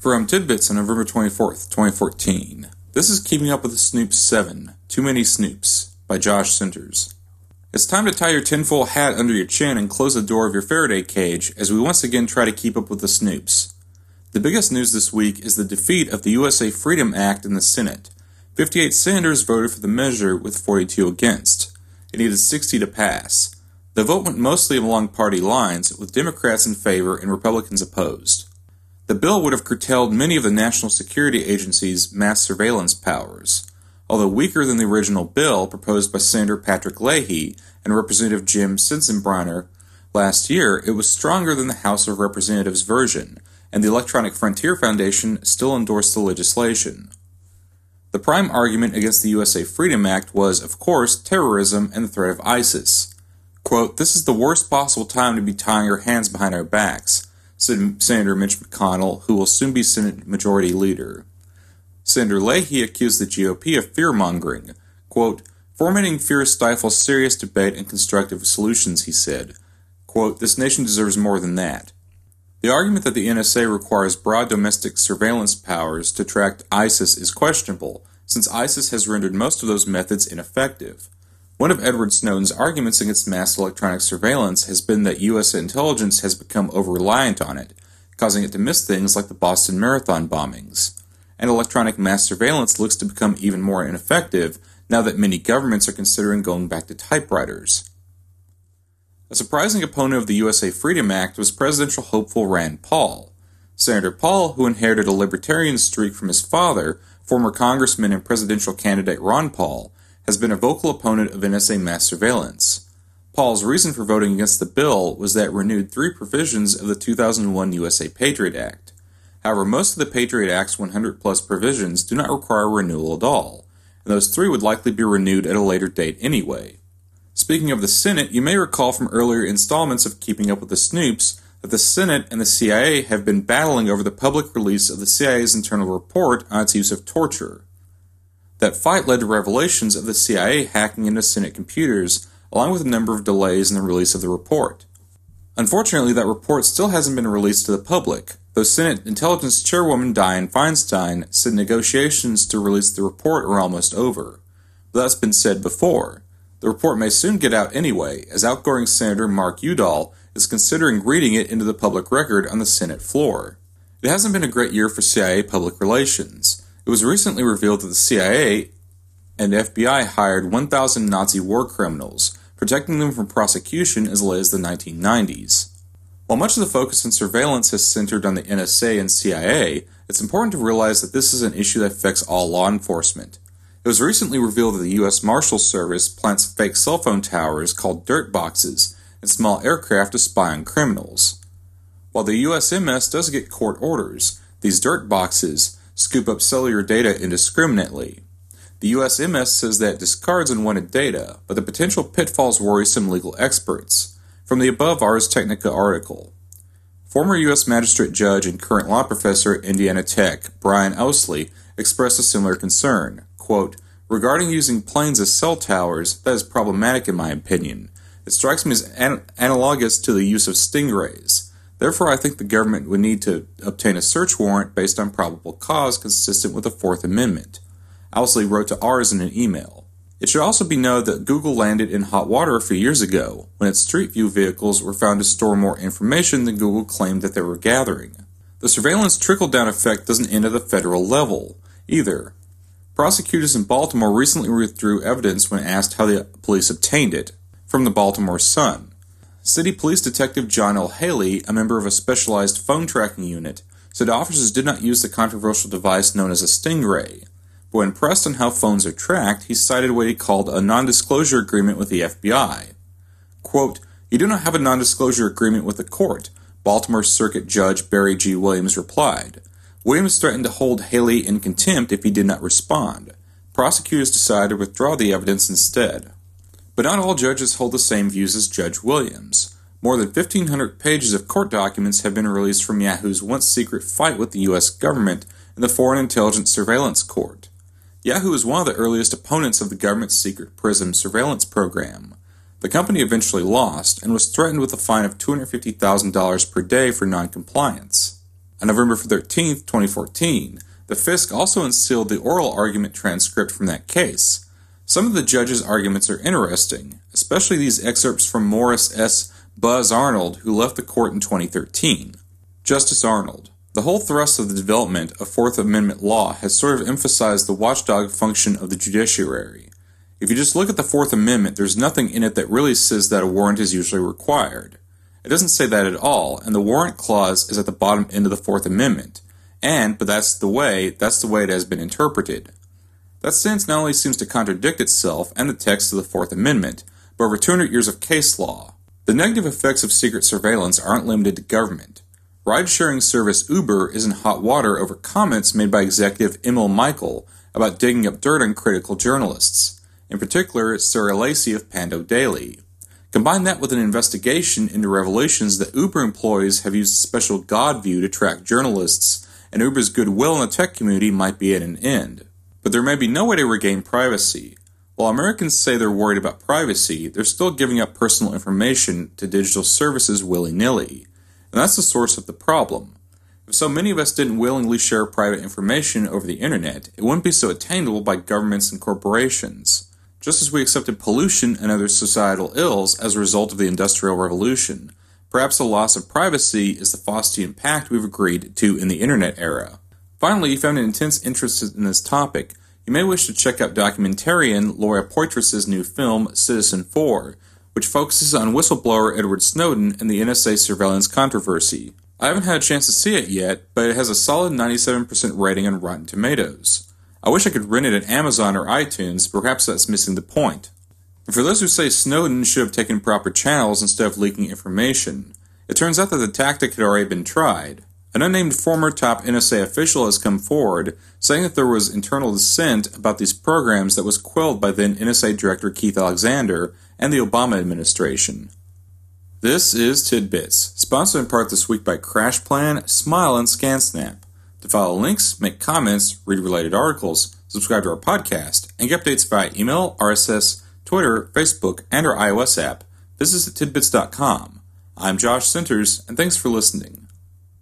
From Tidbits on November 24th, 2014. This is Keeping Up with the Snoops 7, Too Many Snoops, by Josh Centers. It's time to tie your tinfoil hat under your chin and close the door of your Faraday cage as we once again try to keep up with the Snoops. The biggest news this week is the defeat of the USA Freedom Act in the Senate. 58 senators voted for the measure with 42 against. It needed 60 to pass. The vote went mostly along party lines, with Democrats in favor and Republicans opposed. The bill would have curtailed many of the national security agencies' mass surveillance powers. Although weaker than the original bill proposed by Senator Patrick Leahy and Representative Jim Sensenbrenner last year, it was stronger than the House of Representatives version, and the Electronic Frontier Foundation still endorsed the legislation. The prime argument against the USA Freedom Act was, of course, terrorism and the threat of ISIS. Quote, "This is the worst possible time to be tying our hands behind our backs," said Senator Mitch McConnell, who will soon be Senate Majority Leader. Senator Leahy accused the GOP of fear-mongering. Quote, "Fomenting fear stifles serious debate and constructive solutions," he said. Quote, "This nation deserves more than that." The argument that the NSA requires broad domestic surveillance powers to track ISIS is questionable, since ISIS has rendered most of those methods ineffective. One of Edward Snowden's arguments against mass electronic surveillance has been that U.S. intelligence has become over-reliant on it, causing it to miss things like the Boston Marathon bombings. And electronic mass surveillance looks to become even more ineffective now that many governments are considering going back to typewriters. A surprising opponent of the USA Freedom Act was presidential hopeful Rand Paul. Senator Paul, who inherited a libertarian streak from his father, former Congressman and presidential candidate Ron Paul, has been a vocal opponent of NSA mass surveillance. Paul's reason for voting against the bill was that it renewed 3 provisions of the 2001 USA Patriot Act. However, most of the Patriot Act's 100-plus provisions do not require renewal at all, and those 3 would likely be renewed at a later date anyway. Speaking of the Senate, you may recall from earlier installments of Keeping Up with the Snoops that the Senate and the CIA have been battling over the public release of the CIA's internal report on its use of torture. That fight led to revelations of the CIA hacking into Senate computers, along with a number of delays in the release of the report. Unfortunately, that report still hasn't been released to the public, though Senate Intelligence Chairwoman Dianne Feinstein said negotiations to release the report are almost over. But that's been said before. The report may soon get out anyway, as outgoing Senator Mark Udall is considering reading it into the public record on the Senate floor. It hasn't been a great year for CIA public relations. It was recently revealed that the CIA and FBI hired 1,000 Nazi war criminals, protecting them from prosecution as late as the 1990s. While much of the focus on surveillance has centered on the NSA and CIA, it's important to realize that this is an issue that affects all law enforcement. It was recently revealed that the U.S. Marshals Service plants fake cell phone towers called dirt boxes in small aircraft to spy on criminals. While the USMS does get court orders, these dirt boxes scoop up cellular data indiscriminately. The USMS says that it discards unwanted data, but the potential pitfalls worry some legal experts. From the above Ars Technica article. Former U.S. Magistrate Judge and current law professor at Indiana Tech, Brian Ousley, expressed a similar concern. Quote, "Regarding using planes as cell towers, that is problematic in my opinion. It strikes me as analogous to the use of stingrays. Therefore, I think the government would need to obtain a search warrant based on probable cause consistent with the Fourth Amendment." Ousley wrote to Ars in an email. It should also be noted that Google landed in hot water a few years ago, when its Street View vehicles were found to store more information than Google claimed that they were gathering. The surveillance trickle-down effect doesn't end at the federal level, either. Prosecutors in Baltimore recently withdrew evidence when asked how the police obtained it, from the Baltimore Sun. City Police Detective John L. Haley, a member of a specialized phone tracking unit, said officers did not use the controversial device known as a stingray. But when pressed on how phones are tracked, he cited what he called a non-disclosure agreement with the FBI. Quote, "You do not have a non-disclosure agreement with the court," Baltimore Circuit Judge Barry G. Williams replied. Williams threatened to hold Haley in contempt if he did not respond. Prosecutors decided to withdraw the evidence instead. But not all judges hold the same views as Judge Williams. More than 1,500 pages of court documents have been released from Yahoo's once-secret fight with the U.S. government in the Foreign Intelligence Surveillance Court. Yahoo is one of the earliest opponents of the government's secret PRISM surveillance program. The company eventually lost and was threatened with a fine of $250,000 per day for noncompliance. On November 13, 2014, the FISC also unsealed the oral argument transcript from that case. Some of the judge's arguments are interesting, especially these excerpts from Morris S. Buzz Arnold, who left the court in 2013. Justice Arnold: the whole thrust of the development of Fourth Amendment law has sort of emphasized the watchdog function of the judiciary. If you just look at the Fourth Amendment, there's nothing in it that really says that a warrant is usually required. It doesn't say that at all, and the warrant clause is at the bottom end of the Fourth Amendment. But that's the way it has been interpreted. That stance not only seems to contradict itself and the text of the Fourth Amendment, but over 200 years of case law. The negative effects of secret surveillance aren't limited to government. Ride-sharing service Uber is in hot water over comments made by executive Emil Michael about digging up dirt on critical journalists, in particular Sarah Lacey of Pando Daily. Combine that with an investigation into revelations that Uber employees have used a special God view to track journalists, and Uber's goodwill in the tech community might be at an end. But there may be no way to regain privacy. While Americans say they're worried about privacy, they're still giving up personal information to digital services willy-nilly. And that's the source of the problem. If so many of us didn't willingly share private information over the internet, it wouldn't be so attainable by governments and corporations. Just as we accepted pollution and other societal ills as a result of the Industrial Revolution, perhaps the loss of privacy is the Faustian pact we've agreed to in the internet era. Finally, if you found an intense interest in this topic, you may wish to check out documentarian Laura Poitras' new film, Citizen4, which focuses on whistleblower Edward Snowden and the NSA surveillance controversy. I haven't had a chance to see it yet, but it has a solid 97% rating on Rotten Tomatoes. I wish I could rent it at Amazon or iTunes, but perhaps that's missing the point. And for those who say Snowden should have taken proper channels instead of leaking information, it turns out that the tactic had already been tried. An unnamed former top NSA official has come forward, saying that there was internal dissent about these programs that was quelled by then NSA Director Keith Alexander and the Obama administration. This is Tidbits, sponsored in part this week by CrashPlan, Smile, and ScanSnap. To follow links, make comments, read related articles, subscribe to our podcast, and get updates via email, RSS, Twitter, Facebook, and our iOS app, visit tidbits.com. I'm Josh Centers, and thanks for listening.